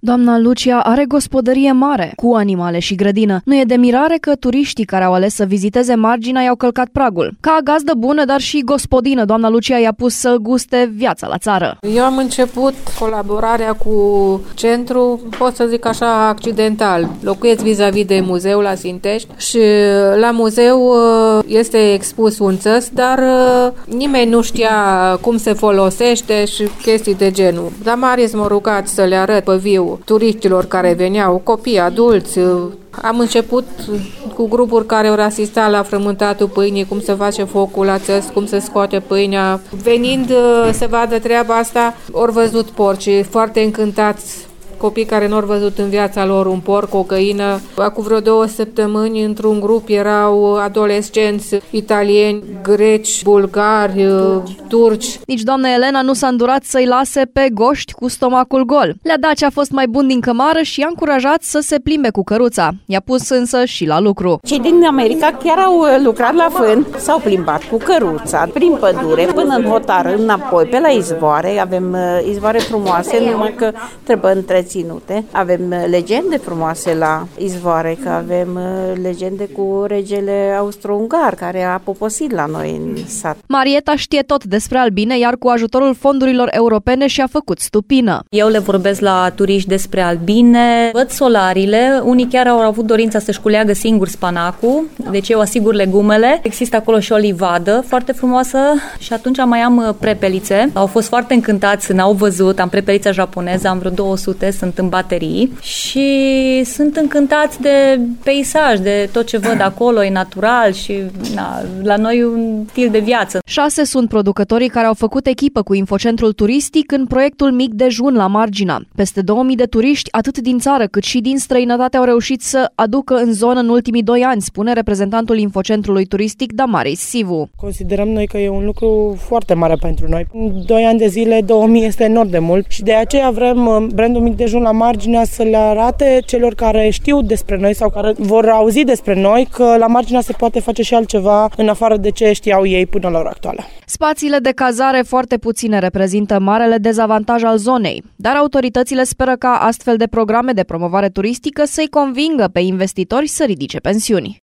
Doamna Lucia are gospodărie mare, cu animale și grădină. Nu e de mirare că turiștii care au ales să viziteze marginea i-au călcat pragul. Ca gazdă bună, dar și gospodină, doamna Lucia i-a pus să guste viața la țară. Eu am început colaborarea cu centru, pot să zic așa, accidental. Locuiesc vis-a-vis de muzeu la Sintești și la muzeu este expus un țăs, dar nimeni nu știa cum se folosește și chestii de genul. Dar Marius m-a rugat să le arăt pe viu turiștilor care veneau, copii, adulți. Am început cu grupuri care au asistat la frământatul pâinii, cum se face focul la țăs, cum se scoate pâinea. Venind să vadă treaba asta, au văzut porci, foarte încântați. Copii care nu au văzut în viața lor un porc, o găină. Acum vreo 2 săptămâni, într-un grup erau adolescenți italieni, greci, bulgari, turci. Nici doamna Elena nu s-a îndurat să-i lase pe goști cu stomacul gol. Le-a dat ce a fost mai bun din cămară și i-a încurajat să se plimbe cu căruța. I-a pus însă și la lucru. Cei din America chiar au lucrat la fân, s-au plimbat cu căruța, prin pădure, până în hotar, înapoi, pe la izvoare. Avem izvoare frumoase, numai că trebuie întreținute. Avem legende frumoase la izvoare, că avem legende cu regele austro-ungar care a poposit la noi în sat. Marieta știe tot despre albine, iar cu ajutorul fondurilor europene și-a făcut stupină. Eu le vorbesc la turiști despre albine, văd solarile, unii chiar au avut dorința să-și culeagă singur spanacul, deci eu asigur legumele. Există acolo și o livadă foarte frumoasă și atunci mai am prepelițe. Au fost foarte încântați, n-au văzut, am prepelița japoneză, am vreo 200, sunt în baterii și sunt încântați de peisaj, de tot ce văd acolo, e natural și la noi un stil de viață. 6 sunt producătorii care au făcut echipă cu Infocentrul Turistic în proiectul Mic Dejun la Margina. Peste 2000 de turiști, atât din țară cât și din străinătate, au reușit să aducă în zonă în ultimii 2 ani, spune reprezentantul Infocentrului Turistic Damaris Sivu. Considerăm noi că e un lucru foarte mare pentru noi. În 2 ani de zile, 2000 este enorm de mult și de aceea vrem brandul Mic Dejun la Marginea să le arate celor care știu despre noi sau care vor auzi despre noi că la Marginea se poate face și altceva în afară de ce știau ei până la ora actuală. Spațiile de cazare foarte puține reprezintă marele dezavantaj al zonei, dar autoritățile speră ca astfel de programe de promovare turistică să-i convingă pe investitori să ridice pensiuni.